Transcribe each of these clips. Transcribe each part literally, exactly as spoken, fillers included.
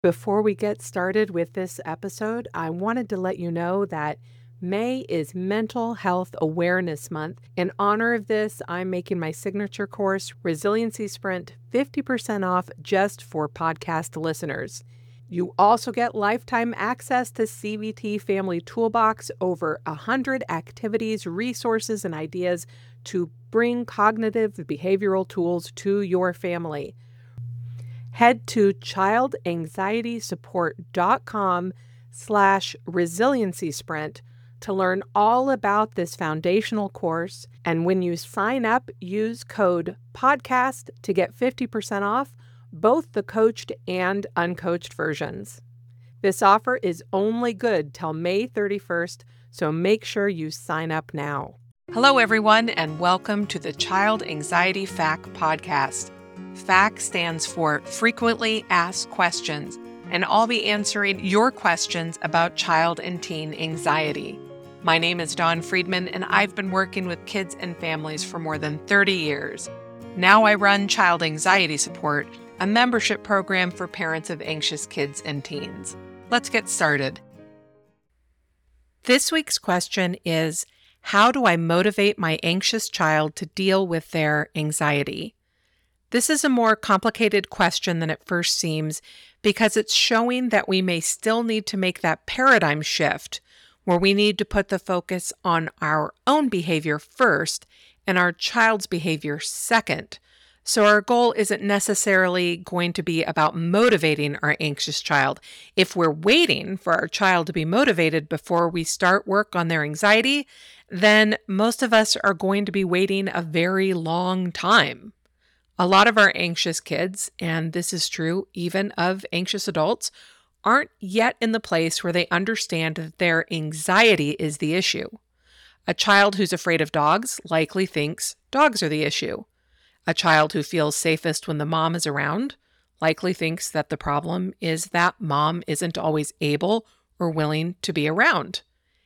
Before we get started with this episode, I wanted to let you know that May is Mental Health Awareness Month. In honor of this, I'm making my signature course, Resiliency Sprint, fifty percent off just for podcast listeners. You also get lifetime access to C B T Family Toolbox, over one hundred activities, resources, and ideas to bring cognitive behavioral tools to your family. Head to childanxietysupport.com slash resiliency sprint to learn all about this foundational course. And when you sign up, use code podcast to get fifty percent off both the coached and uncoached versions. This offer is only good till May thirty-first, so make sure you sign up now. Hello, everyone, and welcome to the Child Anxiety F A Q podcast. F A Q stands for Frequently Asked Questions, and I'll be answering your questions about child and teen anxiety. My name is Dawn Friedman, and I've been working with kids and families for more than thirty years. Now I run Child Anxiety Support, a membership program for parents of anxious kids and teens. Let's get started. This week's question is, how do I motivate my anxious child to deal with their anxiety? This is a more complicated question than it first seems because it's showing that we may still need to make that paradigm shift where we need to put the focus on our own behavior first and our child's behavior second. So our goal isn't necessarily going to be about motivating our anxious child. If we're waiting for our child to be motivated before we start work on their anxiety, then most of us are going to be waiting a very long time. A lot of our anxious kids, and this is true even of anxious adults, aren't yet in the place where they understand that their anxiety is the issue. A child who's afraid of dogs likely thinks dogs are the issue. A child who feels safest when the mom is around likely thinks that the problem is that mom isn't always able or willing to be around.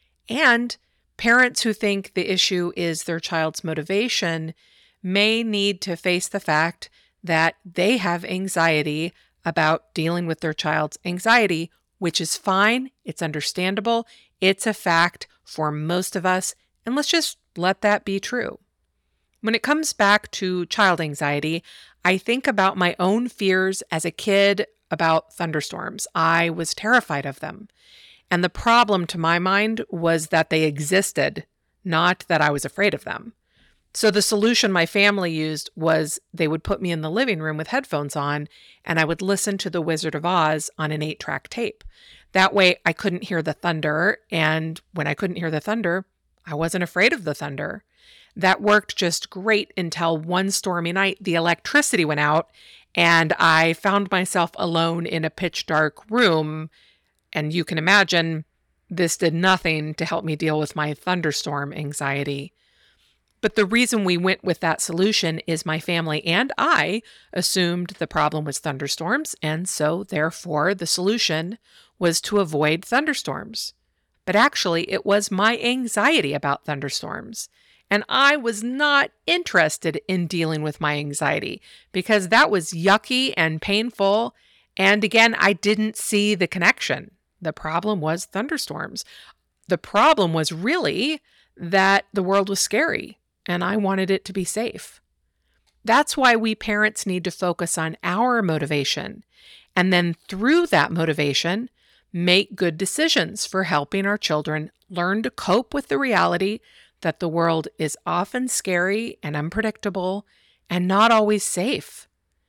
And parents who think the issue is their child's motivation may need to face the fact that they have anxiety about dealing with their child's anxiety, which is fine. It's understandable. It's a fact for most of us, and let's just let that be true. When it comes back to child anxiety, I think about my own fears as a kid about thunderstorms. I was terrified of them. And the problem to my mind was that they existed, not that I was afraid of them. So the solution my family used was they would put me in the living room with headphones on, and I would listen to The Wizard of Oz on an eight-track tape. That way I couldn't hear the thunder, and when I couldn't hear the thunder, I wasn't afraid of the thunder. That worked just great until one stormy night the electricity went out, and I found myself alone in a pitch-dark room, and you can imagine this did nothing to help me deal with my thunderstorm anxiety. But the reason we went with that solution is my family and I assumed the problem was thunderstorms, and so therefore the solution was to avoid thunderstorms. But actually, it was my anxiety about thunderstorms. And I was not interested in dealing with my anxiety because that was yucky and painful. And again, I didn't see the connection. The problem was thunderstorms. The problem was really that the world was scary. And I wanted it to be safe. That's why we parents need to focus on our motivation, and then through that motivation, make good decisions for helping our children learn to cope with the reality that the world is often scary and unpredictable and not always safe.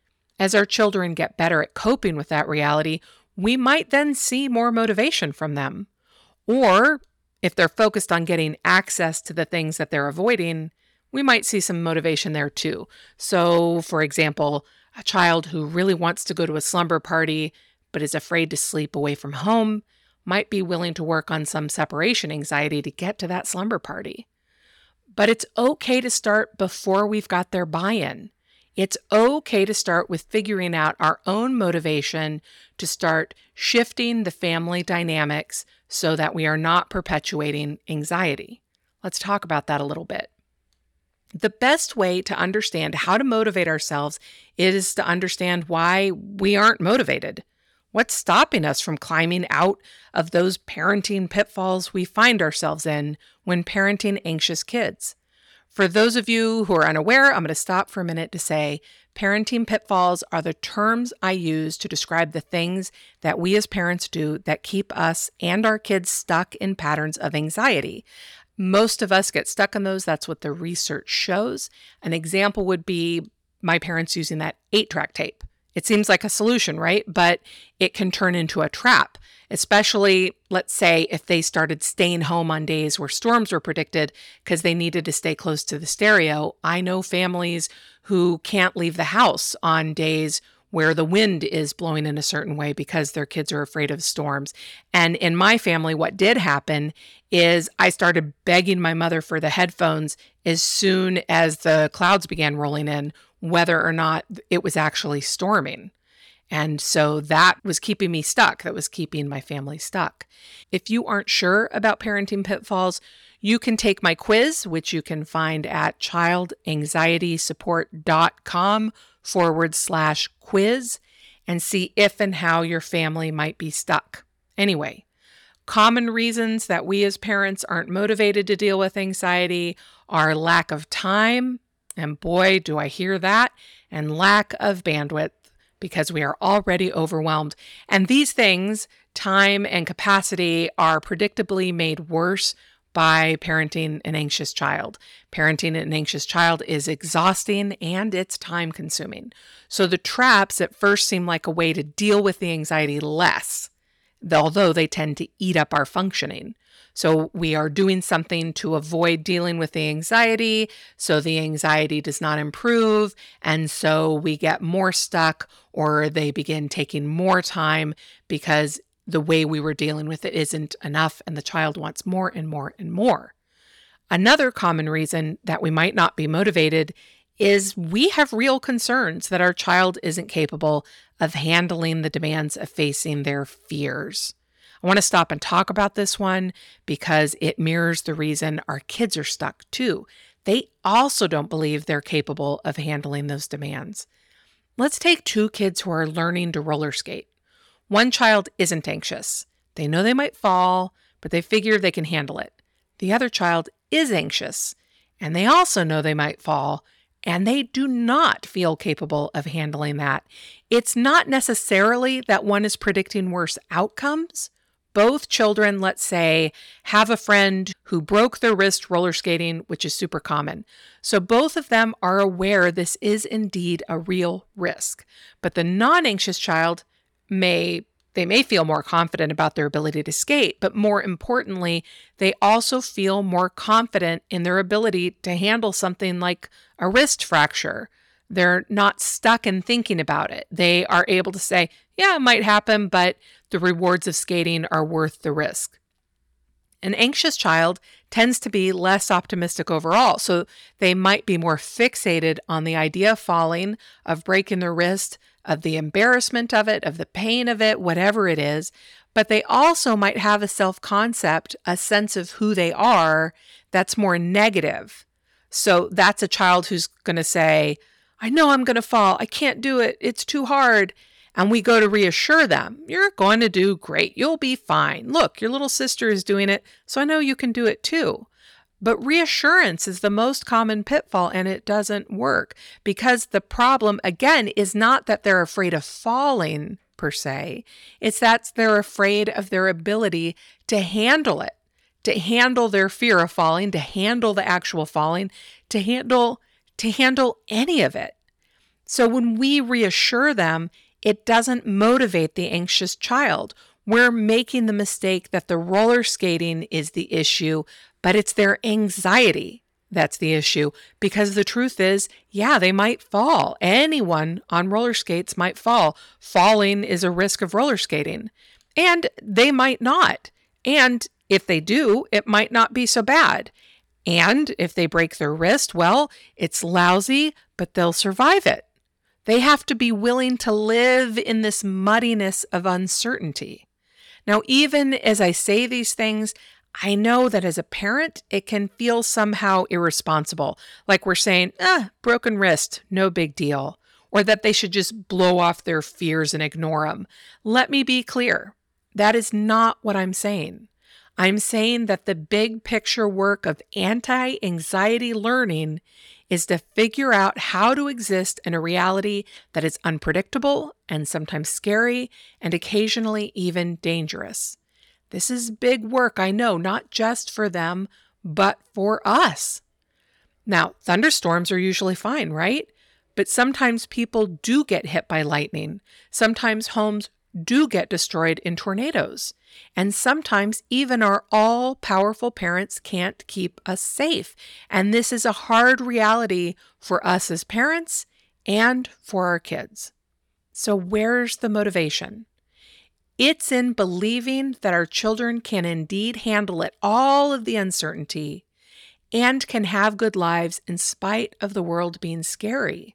As our children get better at coping with that reality, we might then see more motivation from them. Or if they're focused on getting access to the things that they're avoiding, we might see some motivation there too. So, for example, a child who really wants to go to a slumber party but is afraid to sleep away from home might be willing to work on some separation anxiety to get to that slumber party. But it's okay to start before we've got their buy-in. It's okay to start with figuring out our own motivation to start shifting the family dynamics so that we are not perpetuating anxiety. Let's talk about that a little bit. The best way to understand how to motivate ourselves is to understand why we aren't motivated. What's stopping us from climbing out of those parenting pitfalls we find ourselves in when parenting anxious kids? For those of you who are unaware, I'm going to stop for a minute to say parenting pitfalls are the terms I use to describe the things that we as parents do that keep us and our kids stuck in patterns of anxiety. Most of us get stuck in those. That's what the research shows. An example would be my parents using that eight-track tape. It seems like a solution, right? But it can turn into a trap, especially, let's say, if they started staying home on days where storms were predicted because they needed to stay close to the stereo. I know families who can't leave the house on days where the wind is blowing in a certain way because their kids are afraid of storms. And in my family, what did happen is I started begging my mother for the headphones as soon as the clouds began rolling in, whether or not it was actually storming. And so that was keeping me stuck. That was keeping my family stuck. If you aren't sure about parenting pitfalls, you can take my quiz, which you can find at childanxietysupport.com forward slash quiz and see if and how your family might be stuck. Anyway, common reasons that we as parents aren't motivated to deal with anxiety are lack of time, and boy, do I hear that, and lack of bandwidth, because we are already overwhelmed. And these things, time and capacity, are predictably made worse by parenting an anxious child. Parenting an anxious child is exhausting and it's time consuming. So the traps at first seem like a way to deal with the anxiety less, although they tend to eat up our functioning. So we are doing something to avoid dealing with the anxiety, so the anxiety does not improve, and so we get more stuck, or they begin taking more time because the way we were dealing with it isn't enough and the child wants more and more and more. Another common reason that we might not be motivated is we have real concerns that our child isn't capable of handling the demands of facing their fears. I want to stop and talk about this one because it mirrors the reason our kids are stuck too. They also don't believe they're capable of handling those demands. Let's take two kids who are learning to roller skate. One child isn't anxious. They know they might fall, but they figure they can handle it. The other child is anxious, and they also know they might fall, and they do not feel capable of handling that. It's not necessarily that one is predicting worse outcomes. Both children, let's say, have a friend who broke their wrist roller skating, which is super common. So both of them are aware this is indeed a real risk. But the non-anxious child may, they may feel more confident about their ability to skate, but more importantly, they also feel more confident in their ability to handle something like a wrist fracture. They're not stuck in thinking about it. They are able to say, yeah, it might happen, but the rewards of skating are worth the risk. An anxious child tends to be less optimistic overall, so they might be more fixated on the idea of falling, of breaking their wrist, of the embarrassment of it, of the pain of it, whatever it is. But they also might have a self-concept, a sense of who they are that's more negative. So that's a child who's going to say, I know I'm going to fall. I can't do it. It's too hard. And we go to reassure them. You're going to do great. You'll be fine. Look, your little sister is doing it, so I know you can do it too. But reassurance is the most common pitfall, and it doesn't work because the problem, again, is not that they're afraid of falling per se. It's that they're afraid of their ability to handle it, to handle their fear of falling, to handle the actual falling, to handle, to handle any of it. So when we reassure them, it doesn't motivate the anxious child. We're making the mistake that the roller skating is the issue, but it's their anxiety that's the issue. Because the truth is, yeah, they might fall. Anyone on roller skates might fall. Falling is a risk of roller skating. And they might not. And if they do, it might not be so bad. And if they break their wrist, well, it's lousy, but they'll survive it. They have to be willing to live in this muddiness of uncertainty. Now, even as I say these things, I know that as a parent, it can feel somehow irresponsible. Like we're saying, ah, broken wrist, no big deal. or that they should just blow off their fears and ignore them. Let me be clear. That is not what I'm saying. I'm saying that the big picture work of anti-anxiety learning is to figure out how to exist in a reality that is unpredictable and sometimes scary and occasionally even dangerous. This is big work, I know, not just for them, but for us. Now, thunderstorms are usually fine, right? But sometimes people do get hit by lightning. Sometimes homes do get destroyed in tornadoes. And sometimes even our all-powerful parents can't keep us safe. And this is a hard reality for us as parents and for our kids. So where's the motivation? It's in believing that our children can indeed handle it, all of the uncertainty, and can have good lives in spite of the world being scary.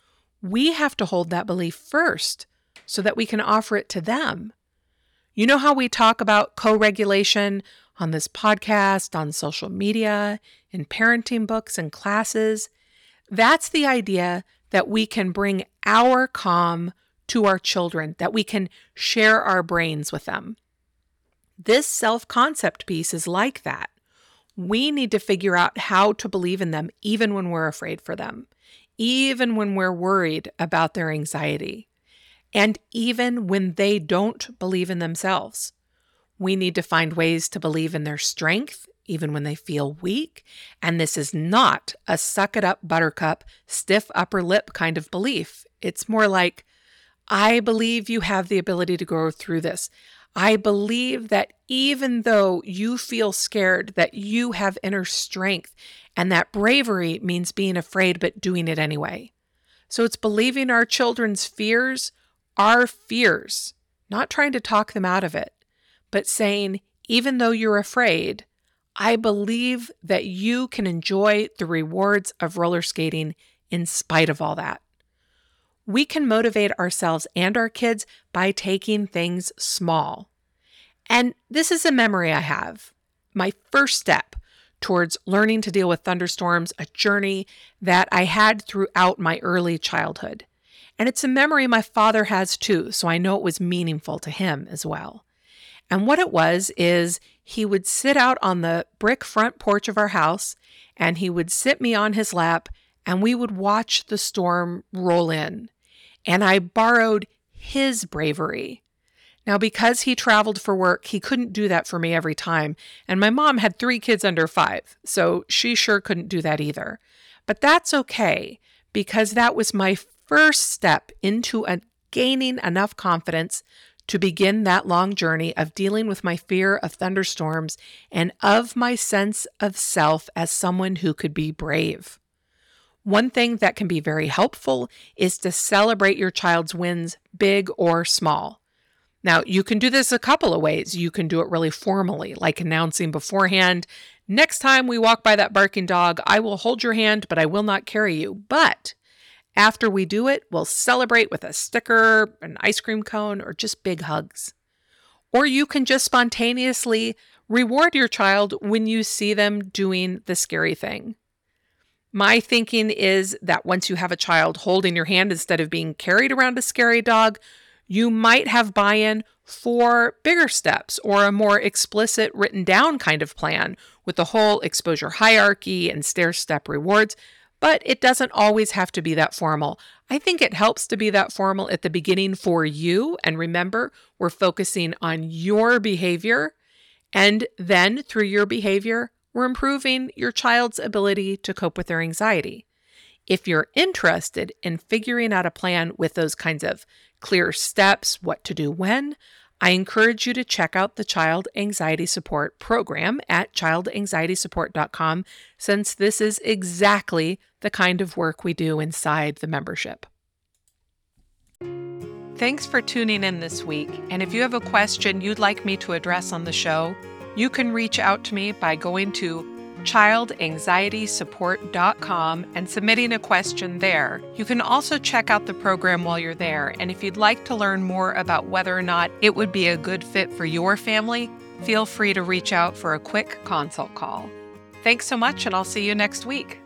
We have to hold that belief first so that we can offer it to them. You know how we talk about co-regulation on this podcast, on social media, in parenting books and classes? That's the idea that we can bring our calm to our children, that we can share our brains with them. This self-concept piece is like that. We need to figure out how to believe in them even when we're afraid for them, even when we're worried about their anxiety, and even when they don't believe in themselves. We need to find ways to believe in their strength, even when they feel weak. And this is not a suck it up, buttercup, stiff upper lip kind of belief. It's more like, I believe you have the ability to go through this. I believe that even though you feel scared, that you have inner strength, and that bravery means being afraid but doing it anyway. So it's believing our children's fears are fears, not trying to talk them out of it, but saying, even though you're afraid, I believe that you can enjoy the rewards of roller skating in spite of all that. We can motivate ourselves and our kids by taking things small. And this is a memory I have. My first step towards learning to deal with thunderstorms, a journey that I had throughout my early childhood. And it's a memory my father has too, so I know it was meaningful to him as well. And what it was is he would sit out on the brick front porch of our house, and he would sit me on his lap, and we would watch the storm roll in. And I borrowed his bravery. Now, because he traveled for work, he couldn't do that for me every time. And my mom had three kids under five, so she sure couldn't do that either. But that's okay, because that was my first step into a, gaining enough confidence to begin that long journey of dealing with my fear of thunderstorms and of my sense of self as someone who could be brave. One thing that can be very helpful is to celebrate your child's wins, big or small. Now, you can do this a couple of ways. You can do it really formally, like announcing beforehand, next time we walk by that barking dog, I will hold your hand, but I will not carry you. But after we do it, we'll celebrate with a sticker, an ice cream cone, or just big hugs. Or you can just spontaneously reward your child when you see them doing the scary thing. My thinking is that once you have a child holding your hand instead of being carried around a scary dog, you might have buy-in for bigger steps or a more explicit written down kind of plan with the whole exposure hierarchy and stair-step rewards, but it doesn't always have to be that formal. I think it helps to be that formal at the beginning for you. And remember, we're focusing on your behavior. And then through your behavior, we're improving your child's ability to cope with their anxiety. If you're interested in figuring out a plan with those kinds of clear steps, what to do when, I encourage you to check out the Child Anxiety Support program at child anxiety support dot com, since this is exactly the kind of work we do inside the membership. Thanks for tuning in this week, and if you have a question you'd like me to address on the show, you can reach out to me by going to child anxiety support dot com and submitting a question there. You can also check out the program while you're there, and if you'd like to learn more about whether or not it would be a good fit for your family, feel free to reach out for a quick consult call. Thanks so much, and I'll see you next week.